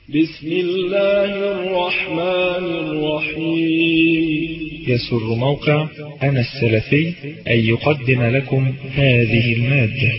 بسم الله الرحمن الرحيم. يسر موقع أنا السلفي أن يقدم لكم هذه المادة.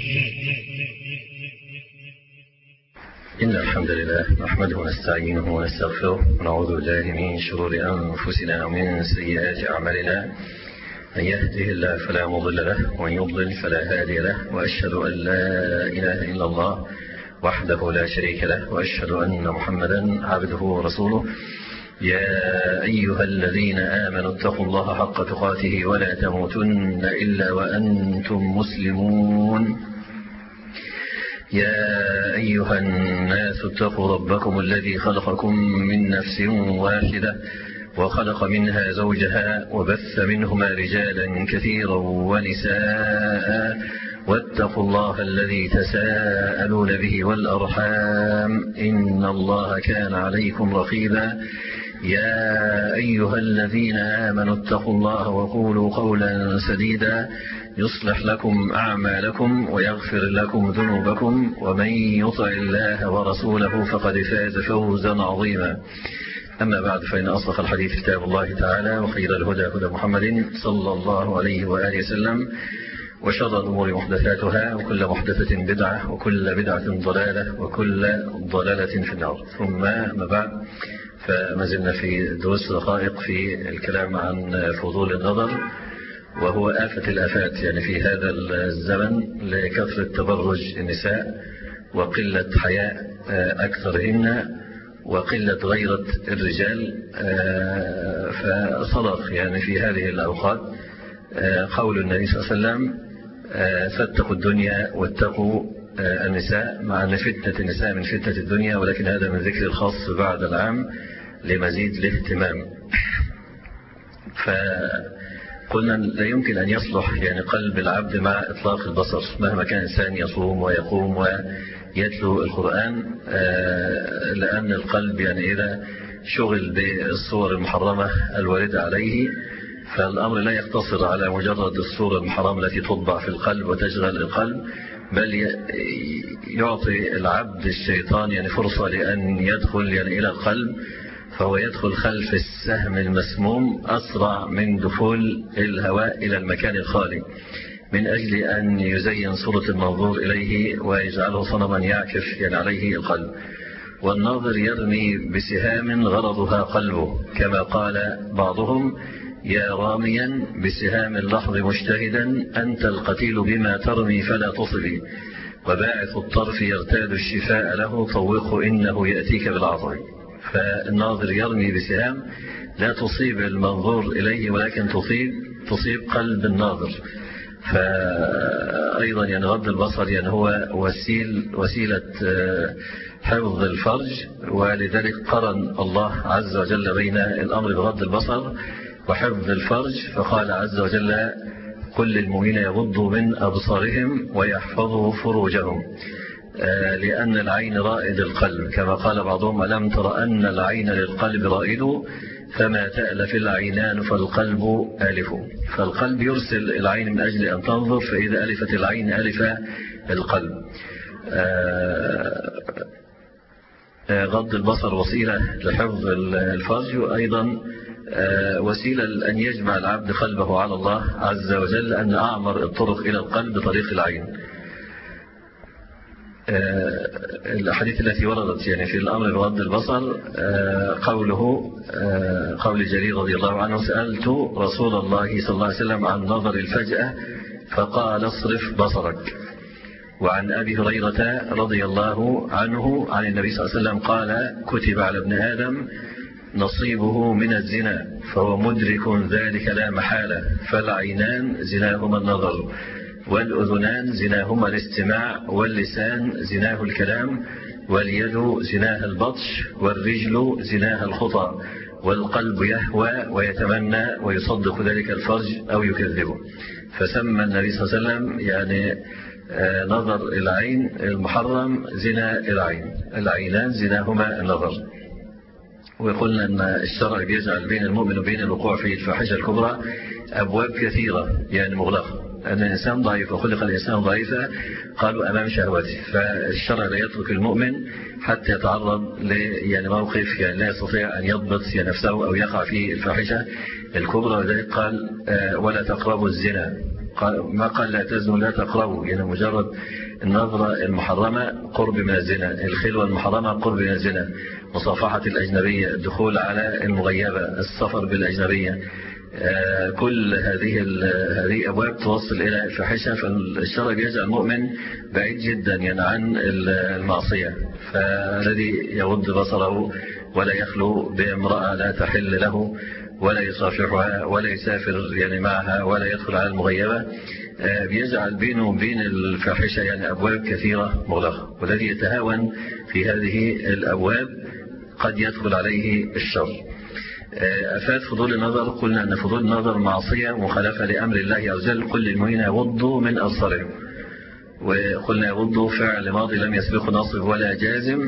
إن الحمد لله نحمده ونستعينه ونستغفره ونعوذ بالله من شرور أنفسنا ومن سيئات أعمالنا. من يهده الله فلا مضل له ومن يضلل فلا هادي له، وأشهد أن لا إله إلا الله وحده لا شريك له، وأشهد أن محمدا عبده ورسوله. يا أيها الذين آمنوا اتقوا الله حق تقاته ولا تموتن إلا وأنتم مسلمون. يا أيها الناس اتقوا ربكم الذي خلقكم من نفس واحدة وخلق منها زوجها وبث منهما رجالا كثيرا ونساء، واتقوا الله الذي تساءلون به والأرحام إن الله كان عليكم رقيبا. يا أيها الذين آمنوا اتقوا الله وقولوا قولا سديدا يصلح لكم أعمالكم ويغفر لكم ذنوبكم، ومن يطع الله ورسوله فقد فاز فوزا عظيما. أما بعد، فإن أصدق الحديث كتاب الله تعالى، وخير الهدى هدى محمد صلى الله عليه وآله وسلم، وشر الأمور محدثاتها، وكل محدثة بدعة، وكل بدعة ضلالة، وكل ضلالة في النار. ثم ما بعد، فما زلنا في دروس دقائق في الكلام عن فضول النظر، وهو آفة الآفات يعني في هذا الزمن، لكثرة تبرج النساء وقلة حياء أكثرهن وقلة غيرة الرجال. فصدق يعني في هذه الأوقات قول النبي صلى الله عليه وسلم: فاتقوا الدنيا واتقوا النساء، مع أن فتنة النساء من فتنة الدنيا، ولكن هذا من ذكر الخاص بعد العام لمزيد الاهتمام. فقلنا لا يمكن أن يصلح يعني قلب العبد مع إطلاق البصر، مهما كان إنسان يصوم ويقوم ويتلو القرآن، لأن القلب يعني إذا شغل بالصور المحرمة الواردة عليه، فالأمر لا يقتصر على مجرد الصورة المحرمة التي تطبع في القلب وتشغل القلب، بل يعطي العبد الشيطان يعني فرصة لأن يدخل يعني إلى القلب، فهو يدخل خلف السهم المسموم أسرع من دخول الهواء إلى المكان الخالي، من أجل أن يزين صورة المنظور إليه ويجعله صنما يعكف يعني عليه القلب. والناظر يرمي بسهام غرضها قلبه، كما قال بعضهم: يا راميا بسهام اللحظ مجتهدا، أنت القتيل بما ترمي فلا تصبي، وباعث الطرف يرتاد الشفاء له، طوقه إنه يأتيك بالعطر. فالناظر يرمي بسهام لا تصيب المنظور إليه، ولكن تصيب قلب الناظر. فأيضا يعني غض البصر يعني هو وسيلة حفظ الفرج، ولذلك قرن الله عز وجل بين الأمر بغض البصر وحفظ الفرج، فقال عز وجل: كل المؤمنين يغضوا من أبصارهم ويحفظوا فروجهم، لأن العين رائد القلب، كما قال بعضهم: ألم تر أن العين للقلب رائد، فما تألف العينان فالقلب ألف. فالقلب يرسل العين من أجل أن تنظر، فإذا ألفت العين ألف القلب. غض البصر وسيلة لحفظ الفرج، وأيضا وسيلة أن يجمع العبد قلبه على الله عز وجل، أن أعمر الطرق إلى القلب طريق العين. الأحاديث التي وردت يعني في الأمر بغض البصر، قول جرير رضي الله عنه: سألت رسول الله صلى الله عليه وسلم عن نظر الفجأة فقال: اصرف بصرك. وعن أبي هريرة رضي الله عنه عن النبي صلى الله عليه وسلم قال: كتب على ابن آدم نصيبه من الزنا فهو مدرك ذلك لا محالة، فالعينان زناهما النظر، والأذنان زناهما الاستماع، واللسان زناه الكلام، واليد زناها البطش، والرجل زناها الخطى، والقلب يهوى ويتمنى ويصدق ذلك الفرج أو يكذبه. فسمى النبي صلى الله عليه وسلم يعني نظر العين المحرم زنا العين، العينان زناهما النظر. وقلنا أن الشرع بيجعل بين المؤمن وبين الوقوع في الفاحشة الكبرى أبواب كثيرة يعني مغلقة، أن الإنسان ضعيف وخلق الإنسان ضعيفا قالوا أمام شهوته. فالشرع لا يترك المؤمن حتى يتعرض يعني موقف يعني لا يستطيع أن يضبط نفسه أو يقع في الفاحشة الكبرى. وذلك قال ولا تقربوا الزنا. ما قال لا تزنوا لا تقربوا، يعني مجرد النظرة المحرمة قرب من الزنا، الخلوة المحرمة قرب من الزنا، مصافحة الأجنبية، الدخول على المغيبة، السفر بالأجنبية، كل هذه أبواب توصل إلى الفاحشة. فالشرع يجعل المؤمن بعيد جدا يعني عن المعصية. فالذي يغض بصره ولا يخلو بامرأة لا تحل له ولا يصافحها ولا يسافر يعني معها ولا يدخل على المغيبة بيجعل بينه وبين الفاحشة يعني أبواب كثيرة مغلقة. والذي يتهاون في هذه الأبواب قد يدخل عليه الشر. أفاد فضول النظر، قلنا أن فضول النظر معصية مخالفة لأمر الله عز وجل. كل المؤمنين يغضوا من أبصارهم، وقلنا يغضوا فعل ماضي لم يسبقه نصب ولا جازم،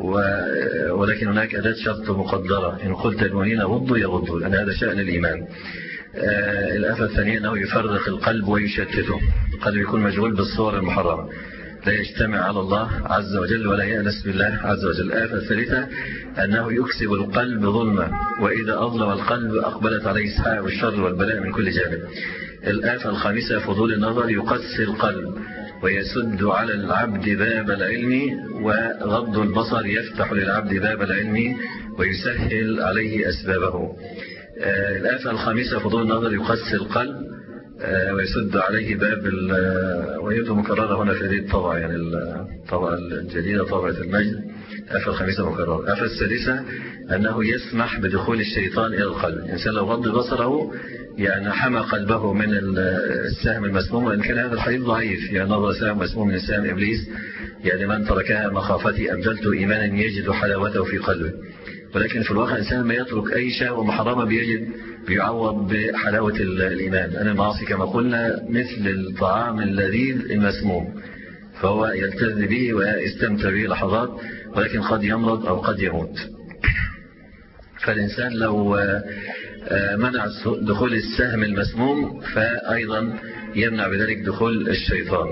ولكن هناك أداة شرط مقدرة، إن قلت المؤمنين يغضوا يغضوا، لأن هذا شأن الإيمان. الآفة الثانية أنه يفرق القلب ويشتته، القلب يكون مشغول بالصور المحرمة، لا يجتمع على الله عز وجل ولا يأنس بالله عز وجل. الآفة الثالثة أنه يكسب القلب ظلما، وإذا أظلم القلب أقبلت عليه سحاب الشر والبلاء من كل جانب. الآفة الخامسة فضول النظر يقسي القلب ويسد على العبد باب العلم، وغض البصر يفتح للعبد باب العلم ويسهل عليه أسبابه. الآفة الخامسة فضول النظر يقسي القلب ويسد عليه باب وهي مكررة هنا في هذه الطبعة، يعني الطبعة الجديدة طبعة المجد. الآفة الخامسة مكررة. الآفة السادسة أنه يسمح بدخول الشيطان إلى القلب. الإنسان لو غض بصره يعني حمى قلبه من السهم المسموم، وإن كان هذا الحديث ضعيف، يعني نظر سهم مسموم من سهم إبليس، يعني من تركها مخافتي أبدلت إيمانا يجد حلاوته في قلبه. ولكن في الواقع الإنسان ما يترك أي شهوة محرمة بيعوض بحلاوة الإيمان. لأن المعاصي كما قلنا مثل الطعام اللذيذ المسموم، فهو يلتذ به ويستمتع به لحظات، ولكن قد يمرض أو قد يموت. فالإنسان لو منع دخول السهم المسموم فأيضا يمنع بذلك دخول الشيطان.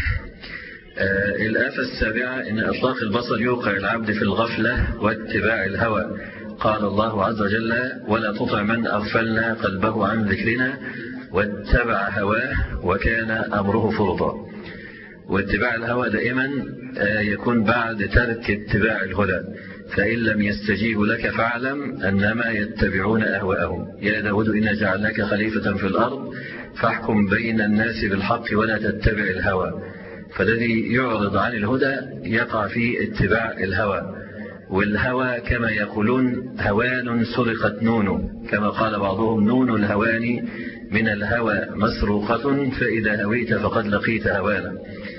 الآفة السابعة أن إطلاق البصر يوقع العبد في الغفلة واتباع الهوى. قال الله عز وجل ولا تطع من أغفلنا قلبه عن ذكرنا واتبع هواه وكان أمره فرطا. واتباع الهوى دائما يكون بعد ترك اتباع الهدى، فإن لم يستجيبوا لك فاعلم أنما يتبعون أهواءهم. يا داود إنا جعلناك خليفة في الأرض فاحكم بين الناس بالحق ولا تتبع الهوى. فالذي يعرض عن الهدى يقع في اتباع الهوى. والهوى كما يقولون هوان سرقت نونه، كما قال بعضهم نون الهوان من الهوى مسروقة فإذا هويت فقد لقيت هوانا.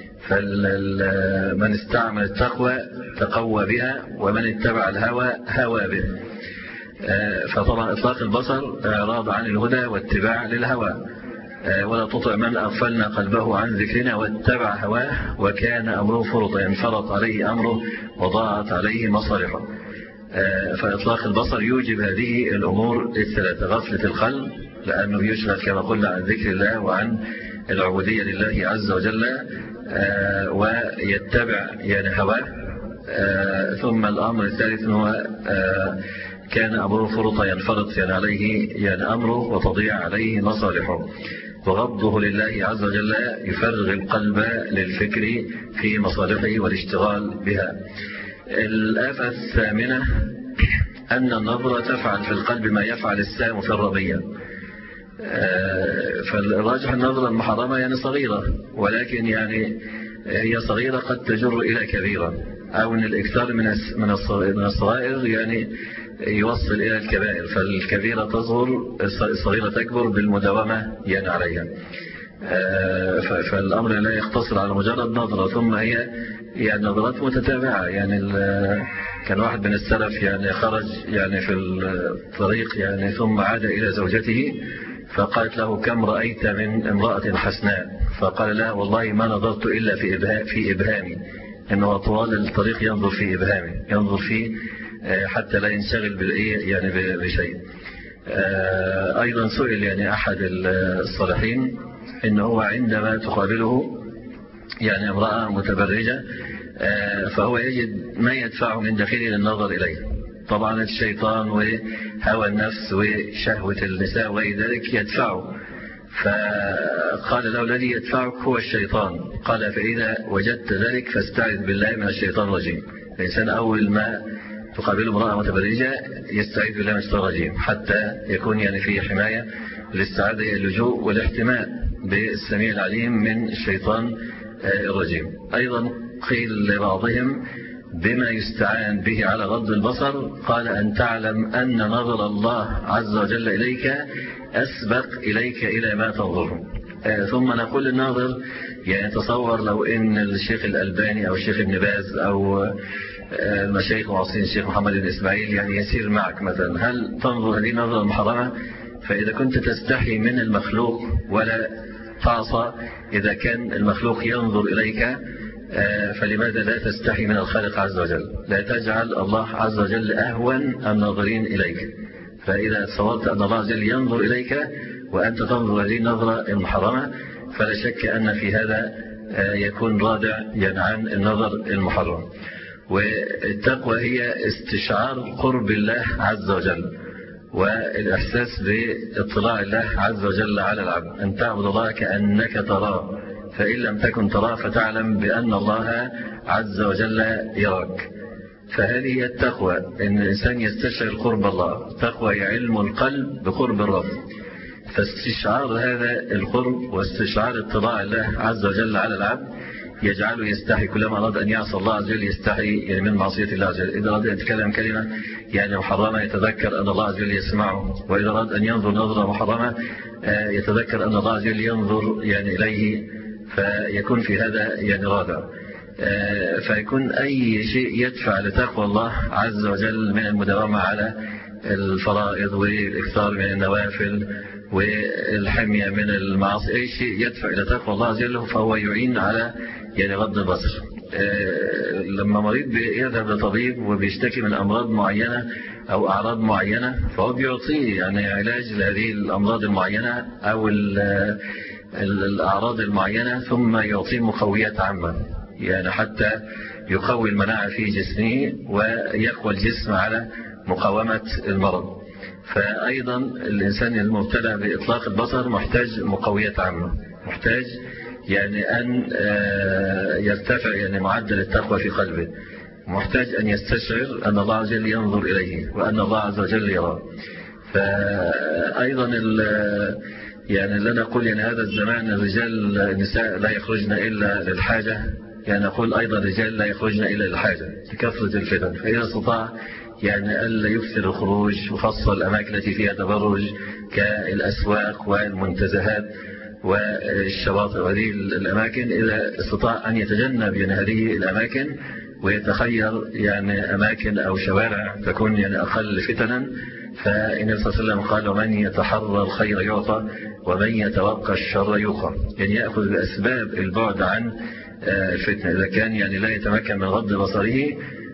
فمن استعمل التقوى تقوى بها، ومن اتبع الهوى هوى به. فطبعا إطلاق البصر إعراض عن الهدى واتباع للهوى. ولا تطع من أغفلنا قلبه عن ذكرنا واتبع هواه وكان أمره فرطا، انفرط عليه أمره وضاعت عليه مصالحه. فإطلاق البصر يوجب هذه الأمور الثلاثة: غفلة القلب لأنه يشغل كما قلنا عن ذكر الله وعن العبودية لله عز وجل، ويتبع يعني هواه. ثم الأمر الثالث هو كان أمره فرطا، ينفرط يعني عليه يعني أمره وتضيع عليه مصالحه. وغضه لله عز وجل يفرغ القلب للفكر في مصالحه والاشتغال بها. الآفة الثامنة أن النظرة تفعل في القلب ما يفعل السام في الرمية. فالراجح النظرة المحرمة يعني صغيرة، ولكن يعني هي صغيرة قد تجر إلى كبيرة، أو أن الإكثار من الصغائر يعني يوصل إلى الكبائر. فالكبيرة تصغر، الصغيرة تكبر بالمداومة يعني عليها. فالأمر لا يقتصر على مجرد نظرة، ثم هي يعني نظرات متتابعة. يعني كان واحد من السلف يعني خرج يعني في الطريق يعني ثم عاد إلى زوجته فقالت له كم رأيت من امرأة حسناء؟ فقال لها والله ما نظرت إلا في إبهامي، إنه طوال الطريق ينظر في إبهامي، ينظر فيه حتى لا ينشغل يعني بشيء. أيضا سئل يعني أحد الصالحين إن هو عندما تقابله يعني امرأة متبرجة فهو يجد ما يدفعه من داخله للنظر إليه. طبعا الشيطان وهوى النفس وشهوة النساء وذلك يدفعه، فقال له الذي يدفعك هو الشيطان. قال فإذا وجدت ذلك فاستعذ بالله من الشيطان الرجيم. الإنسان أول ما تقابل امرأة متبرجة يستعيذ بالله من الشيطان الرجيم حتى يكون يعني في حماية للاستعاذة، اللجوء والاحتماء بالسميع العليم من الشيطان الرجيم. أيضا قيل لبعضهم بما يستعان به على غض البصر، قال أن تعلم أن نظر الله عز وجل إليك أسبق إليك إلى ما تنظره. ثم نقول للناظر يعني تصور لو إن الشيخ الألباني أو الشيخ ابن باز أو المشايخ المعاصرين الشيخ محمد بن إسماعيل يعني يسير معك مثلا، هل تنظر هذه النظرة المحرمة؟ فإذا كنت تستحي من المخلوق ولا تعصى إذا كان المخلوق ينظر إليك، فلماذا لا تستحي من الخالق عز وجل؟ لا تجعل الله عز وجل أهون الناظرين إليك. فإذا تصورت أن الله عز وجل ينظر إليك وأنت تنظر هذه النظرة المحرمة، فلا شك أن في هذا يكون رادع يعني عن النظر المحرم. والتقوى هي استشعار قرب الله عز وجل والإحساس باطلاع الله عز وجل على العبد، أن تعبد الله كأنك تراه، فإن لم تكن تراه فتعلم بأن الله عز وجل يراك. فهذه هي التقوى، أن الإنسان يستشعر قرب الله. التقوى هي علم القلب بقرب الرب، فاستشعار هذا القرب واستشعار اطلاع الله عز وجل على العبد يجعله يستحي كلما أراد أن يعصى الله عز وجل يستحي يعني من معصية الله عز وجل. إذا أراد أن يتكلم كلمة يعني محرمة يتذكر أن الله عز وجل يسمعه، وإذا أراد أن ينظر نظرة محرمة يتذكر أن الله عز وجل ينظر يعني إليه، فيكون في هذا يعني رادع. فيكون أي شيء يدفع لتقوى الله عز وجل من المداومة على الفرائض والإكثار من النوافل والحمية من المعاصي، أي شيء يدفع إلى تقوى الله عز وجل فهو يعين على يعني غض البصر. لما مريض يذهب لطبيب وبيشتكي من أمراض معينة أو أعراض معينة، فهو بيعطيه يعني علاج لهذه الأمراض المعينة أو الأعراض المعينة، ثم يعطيه مقويات عامة يعني حتى يقوي المناعة في جسمه ويقوى الجسم على مقاومة المرض. فأيضا الإنسان المبتلى بإطلاق البصر محتاج مقويات عامة، محتاج يعني أن يرتفع يعني معدل التقوى في قلبه، محتاج أن يستشعر أن الله عز وجل ينظر إليه وأن الله عز وجل يراه. فأيضا يعني لا نقول يعني هذا الزمان الرجال النساء لا يخرجن إلا للحاجة، يعني نقول أيضا الرجال لا يخرجن إلا للحاجة لكثرة الفتن. فإذا استطاع يعني ألا يكثر الخروج وخاصة الأماكن التي فيها تبرج كالأسواق والمنتزهات والشواطئ وهذه الأماكن، إذا استطاع أن يتجنب يعني هذه الأماكن ويتخير يعني أماكن أو شوارع تكون يعني أقل فتنا، فالنبي صلى الله عليه وسلم قال ومن يتحرى الخير يعطى ومن يتوقى الشر يوقى، يعني يأخذ بأسباب البعد عن الفتنة. إذا كان يعني لا يتمكن من غض بصره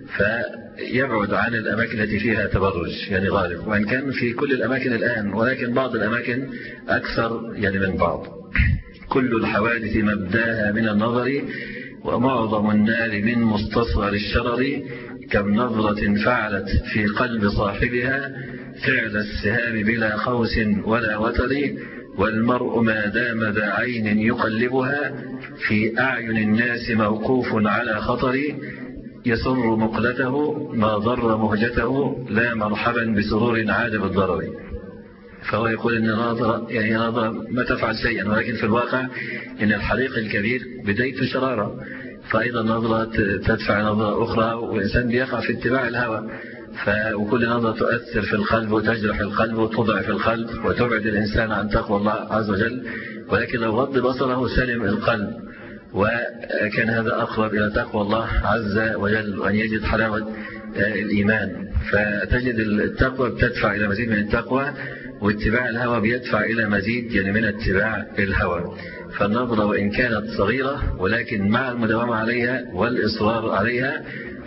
فيبعد عن الأماكن التي فيها تبرج يعني غالب، وإن كان في كل الأماكن الآن ولكن بعض الأماكن أكثر يعني من بعض. كل الحوادث مبداها من النظر ومعظم النار من مستصغر الشرر، كم نظرة فعلت في قلب صاحبها فعل السهام بلا قوس ولا وتر، والمرء ما دام ذا عين يقلبها في أعين الناس موقوف على خطر، يسر مقلته ما ضر مهجته لا مرحبا بسرور عاد بالضرر. فهو يقول إن نظرة يعني نظرة ما تفعل شيئا، ولكن في الواقع إن الحريق الكبير بدايته شرارة، فأيضا نظرة تدفع نظرة أخرى والإنسان بيقع في اتباع الهوى. وكل نظرة تؤثر في القلب وتجرح القلب وتضعف القلب وتبعد الإنسان عن تقوى الله عز وجل. ولكن لو غض بصره سلم القلب وكان هذا أقرب إلى تقوى الله عز وجل وأن يجد حلاوة الإيمان. فتجد التقوى بتدفع إلى مزيد من التقوى، واتباع الهوى بيدفع إلى مزيد يعني من اتباع الهوى. فالنظرة وإن كانت صغيرة ولكن مع المداومة عليها والإصرار عليها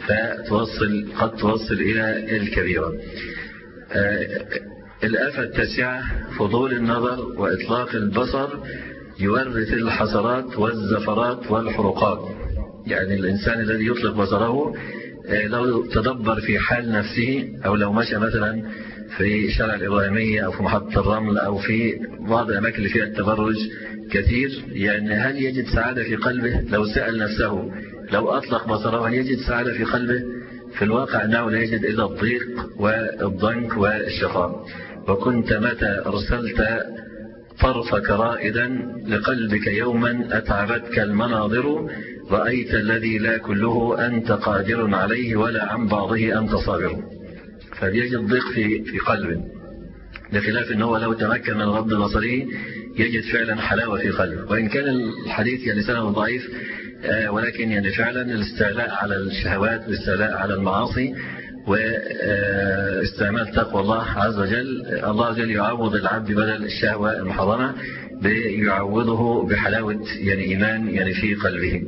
قد توصل إلى الكبيرة. الآفة التاسعة فضول النظر وإطلاق البصر يورث الحسرات والزفرات والحروقات. يعني الإنسان الذي يطلق بصره لو تدبر في حال نفسه، أو لو مشى مثلا في شارع الإبراهيمية أو في محطة الرمل أو في بعض الأماكن اللي فيها التبرج كثير، يعني هل يجد سعادة في قلبه؟ لو سأل نفسه لو أطلق بصره هل يجد سعادة في قلبه؟ في الواقع أنه لا يجد إلا الضيق والضنك والشقاء. وكنت متى أرسلت طرفك رائدا لقلبك يوما أتعبتك المناظر، رأيت الذي لا كله أنت قادر عليه ولا عن بعضه أنت صابر. فيجد ضيق في قلبه، بخلاف أنه لو تمكن من غض بصره يجد فعلا حلاوة في قلبه. وإن كان الحديث يعني سنة ضعيف، ولكن يعني فعلا الاستعلاء على الشهوات والاستعلاء على المعاصي واستعمال تقوى الله عز وجل، الله عز وجل يعوض العبد بدل الشهوة المحرمة يعوضه بحلاوة يعني إيمان يعني في قلبه.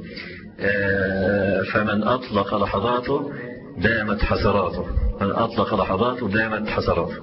فمن أطلق لحظاته دامت حسراته، من أطلق لحظاته دامت حسراته.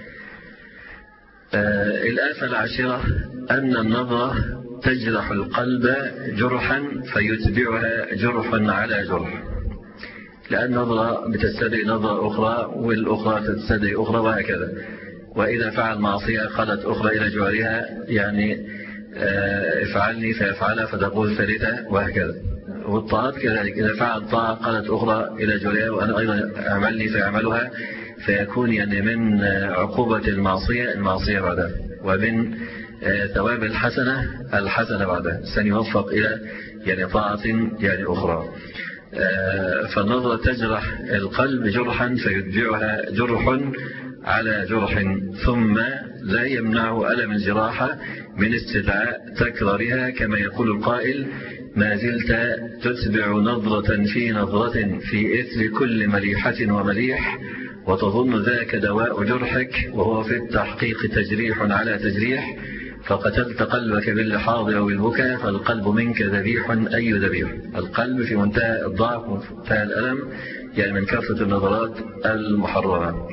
الآفة العاشرة أن النظرة تجرح القلب جرحا فيتبعها جرح على جرح، لأن نظرة بتستدعي نظرة أخرى والأخرى تستدعي أخرى وهكذا. وإذا فعل معصية قالت أخرى إلى جوارها يعني افعلني فيفعلها فتقول ثالثة وهكذا. والطاعات كذلك، إذا فعل طاعة قالت أخرى إلى جوارها وأنا أيضا أعملني فيعملها، فيكون يعني من عقوبة المعصية بعدها، ومن ثواب الحسنة بعدها سنوفق إلى يعني طاعة يعني أخرى. فالنظرة تجرح القلب جرحا فيتبعها جرح على جرح، ثم لا يمنع ألم الجراحة من استدعاء تكرارها، كما يقول القائل: ما زلت تتبع نظرة في نظرة في إثر كل مليحة ومليح، وتظن ذاك دواء جرحك، وهو في التحقيق تجريح على تجريح، فقتلت قلبك باللحاظ أو بالبكاء، فالقلب منك ذبيح أي ذبيح. القلب في منتهى الضعف ومنتهى الألم، يعني من كثرة النظرات المحرمة.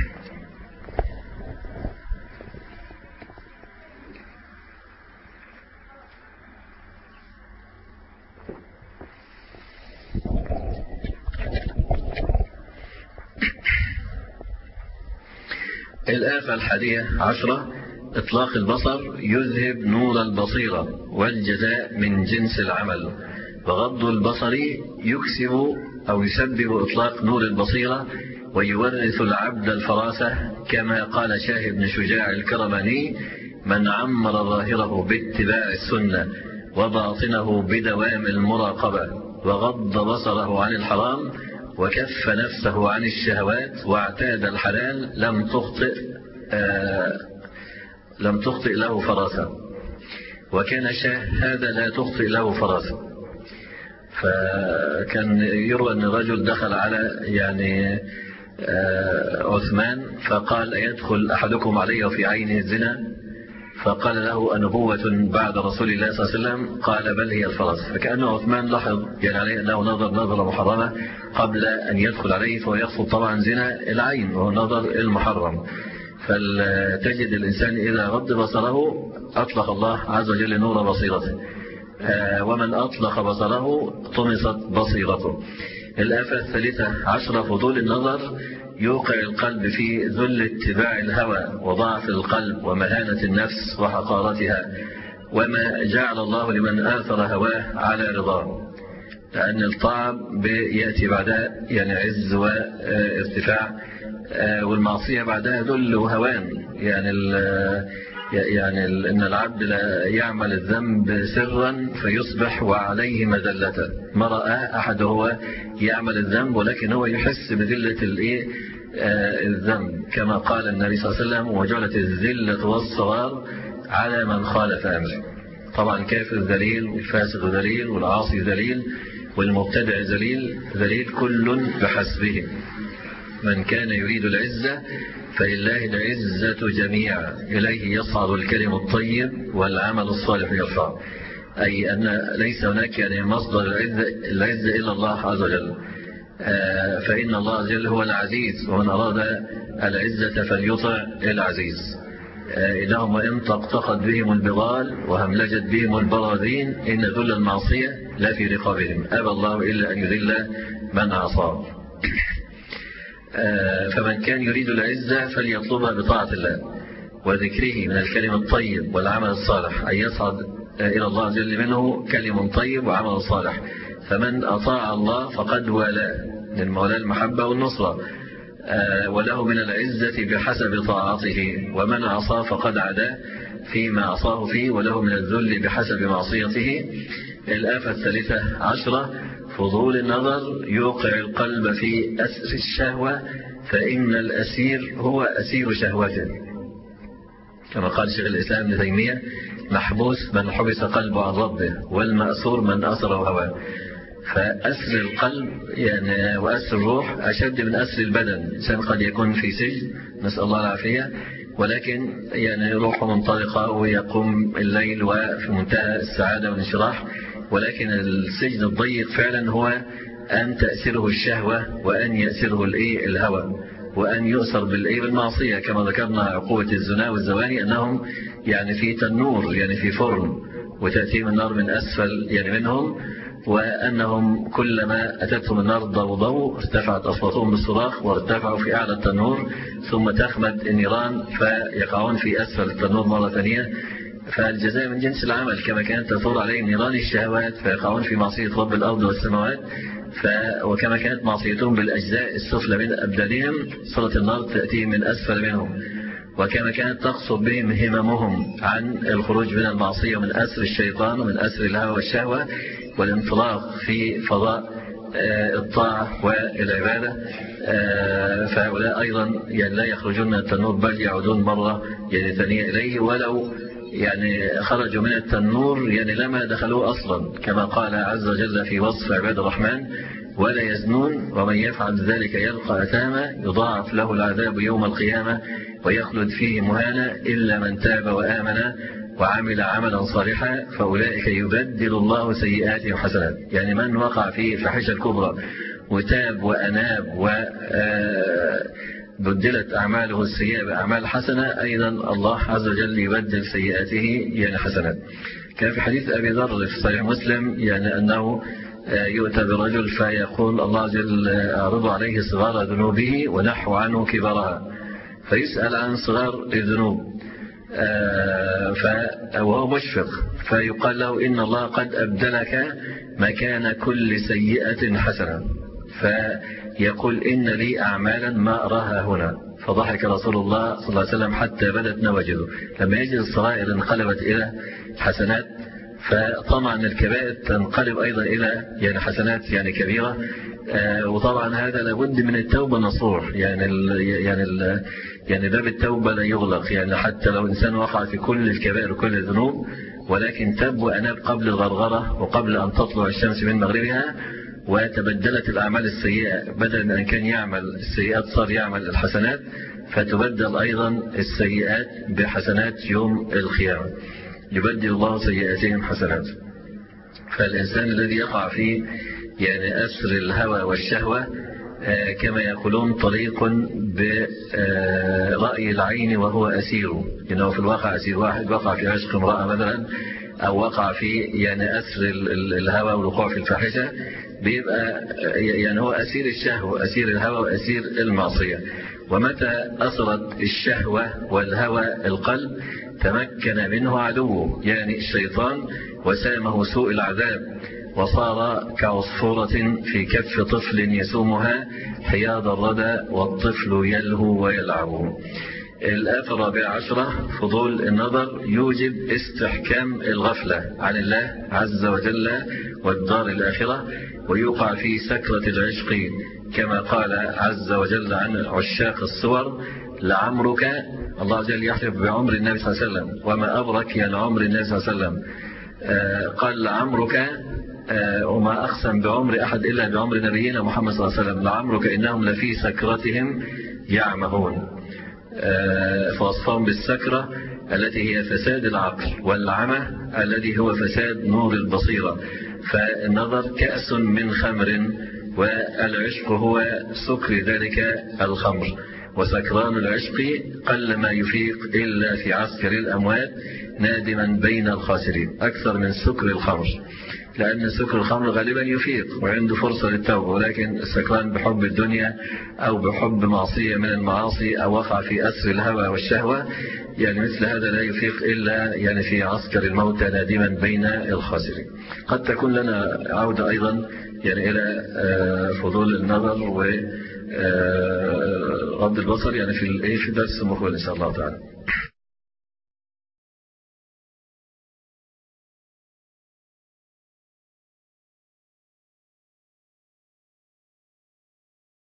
الآفة الحادية عشرة إطلاق البصر يذهب نور البصيرة، والجزاء من جنس العمل. وغض البصر يكسب أو يسبب إطلاق نور البصيرة ويورث العبد الفراسة، كما قال شاه بن شجاع الكرماني: من عمر ظاهره باتباع السنة وباطنه بدوام المراقبة، وغض بصره عن الحرام وكف نفسه عن الشهوات واعتاد الحلال، لم تخطئ له فراسة. وكان شاه هذا لا تخطئ له فراسة. فكان يروى أن الرجل دخل على يعني عثمان فقال: أيدخل أحدكم علي وفي عينه الزنا؟ فقال له: أنبوة بعد رسول الله صلى الله عليه وسلم؟ قال: بل هي الفرس. فكأنه عثمان لاحظ يعني عليه أنه نظرة محرمة قبل أن يدخل عليه، فهو يقصد طبعا زنا العين وهو النظر المحرم. فلتجد الإنسان إذا غض بصره أطلق الله عز وجل نور بصيرته، ومن أطلق بصره طمست بصيرته. الآفة الثالثة عشرة فضول النظر يوقع القلب في ذل اتباع الهوى وضعف القلب ومهانة النفس وحقارتها، وما جعل الله لمن آثر هواه على رضاه، لأن الطاعة يأتي بعدها يعني عز وارتفاع، والمعصية بعدها ذل وهوان. يعني إن العبد لا يعمل الذنب سرا فيصبح وعليه مذلة. ما رأى أحد هو يعمل الذنب ولكن هو يحس بذلة الذنب، كما قال النبي صلى الله عليه وسلم: وجعلت الذلة والصغار على من خالف أمره. طبعا الكافر ذليل والفاسق ذليل والعاصي ذليل والمبتدع ذليل كل بحسبه. من كان يريد العزة فلله العزة جميعا، إليه يصعد الكلم الطيب والعمل الصالح يرفع. أي أن ليس هناك يعني مصدر العزة إلا الله عز وجل، فإن الله عز وجل هو العزيز، ومن أراد العزة فليطع العزيز. إنهم وإن طقطقت بهم البغال وهملجت بهم البراذين إن ذل المعصية لا في رقابهم أبى الله إلا أن يذل من عصاه. فمن كان يريد العزة فليطلبها بطاعة الله وذكره من الكلم الطيب والعمل الصالح، أن يصعد إلى الله جل منه كلم طيب وعمل صالح. فمن أطاع الله فقد والاه، للمولى المحبة والنصرة، وله من العزة بحسب طاعته، ومن عصى فقد عداه فيما عصاه فيه، وله من الذل بحسب معصيته. الآفة 13 فضول النظر يوقع القلب في أسر الشهوة، فإن الأسير هو أسير شهوته، كما قال شيخ الإسلام ابن تيمية: محبوس من حبس قلبه عن ربه، والمأسور من أسره هواه. فأسر القلب يعني وأسر الروح أشد من أسر البدن. الإنسان قد يكون في سجن، نسأل الله العافية، ولكن يعني روحه منطلقة ويقوم الليل وفي منتهى السعادة والانشراح، ولكن السجن الضيق فعلا هو أن تأسره الشهوة، وأن يأسره الهوى، وأن يؤسر بالمعصية، كما ذكرنا عقوبة الزنا والزواني أنهم يعني في تنور، يعني في فرن، وتأتيهم النار من أسفل يعني منهم، وأنهم كلما أتتهم النار ضوضوا ارتفعت أصواتهم بالصراخ وارتفعوا في أعلى التنور، ثم تخمد النيران فيقعون في أسفل التنور مرة ثانية. فالجزاء من جنس العمل، كما كانت تثور عليهم نيران الشهوات فيقعون في معصية رب الأرض والسماوات، وكما كانت معصيتهم بالأجزاء السفلى من أبدانهم صلة النار تأتيهم من أسفل منهم، وكما كانت تقصد بهم هممهم عن الخروج من المعصية ومن أسر الشيطان ومن أسر الهوى والشهوة والانطلاق في فضاء الطاعة والعبادة. فهؤلاء أيضا يعني لا يخرجون من التنور، بل يعودون مرة يعني ثانية إليه، ولو يعني خرجوا من التنور يعني لما دخلوه أصلا، كما قال عز وجل في وصف عباد الرحمن: ولا يزنون ومن يفعل ذلك يلقى أثاما يضاعف له العذاب يوم القيامة ويخلد فيه مهانا إلا من تاب وآمن وعمل عملا صالحا فأولئك يبدل الله سيئاتهم حسنات. يعني من وقع في الفاحشة الكبرى وتاب وأناب وبدلت أعماله السيئة بأعمال حسنة، أيضا الله عز وجل يبدل سيئاته يعني حسنات. كان في حديث أبي ذر في صحيح مسلم يعني أنه يؤتى برجل فيقول الله عز وجل: أعرض عليه صغار ذنوبه ونحو عنه كبارها، فيسأل عن صغار الذنوب وهو مشفق، فيقال له: إن الله قد أبدلك مكان كل سيئة حسنة. فيقول: إن لي أعمالا ما أراها هنا. فضحك رسول الله صلى الله عليه وسلم حتى بدت نواجذه لما يجد الصغائر انقلبت إلى حسنات، فطبعا الكبائر تنقلب أيضا إلى يعني حسنات يعني كبيرة. وطبعا هذا لابد من التوبة النصوح، يعني باب التوبة لا يغلق، يعني حتى لو إنسان وقع في كل الكبائر وكل الذنوب، ولكن تاب وأناب قبل الغرغرة وقبل أن تطلع الشمس من مغربها، وتبدلت الأعمال السيئة، بدل أن كان يعمل السيئات صار يعمل الحسنات، فتبدل أيضا السيئات بحسنات يوم القيامة، يبدل الله سيئاتهم حسنات. فالإنسان الذي يقع في يعني أسر الهوى والشهوة كما يقولون طريق برأي العين وهو أسيره، إنه في الواقع أسير. واحد وقع في عشق امرأة مثلا، أو وقع في يعني أسر الهوى والوقوع في الفاحشة، بيبقى يعني هو أسير الشهوة، أسير الهوى وأسير المعصية. ومتى أسرت الشهوة والهوى القلب تمكن منه عدوه يعني الشيطان، وسامه سوء العذاب، وصار كعصفورة في كف طفل يسومها حياد الردى والطفل يلهو ويلعب. الآفة 14 فضول النظر يوجب استحكام الغفلة عن الله عز وجل والدار الآخرة، ويوقع في سكرة العشق، كما قال عز وجل عن عشاق الصور: لعمرك. الله عز وجل يحلف بعمر النبي صلى الله عليه وسلم، وما أبرك يعني عمر النبي صلى الله عليه وسلم. قال: لعمرك، وما أقسم بعمر أحد إلا بعمر نبينا محمد صلى الله عليه وسلم: لعمرك إنهم لفي سكرتهم يعمهون. فوصفهم بالسكرة التي هي فساد العقل، والعمى الذي هو فساد نور البصيرة. فالنظر كأس من خمر والعشق هو سكر ذلك الخمر، وسكران العشق قل ما يفيق إلا في عسكر الأموات نادما بين الخاسرين، أكثر من سكر الخمر، لأن سكر الخمر غالبا يفيق وعنده فرصة للتوبة، ولكن السكران بحب الدنيا أو بحب معصية من المعاصي أو وقع في أسر الهوى والشهوة، يعني مثل هذا لا يفيق إلا يعني في عسكر الموت نادما بين الخاسرين. قد تكون لنا عودة أيضا يعني إلى فضول النظر وغض البصر يعني في درس المقبل إن شاء الله تعالى.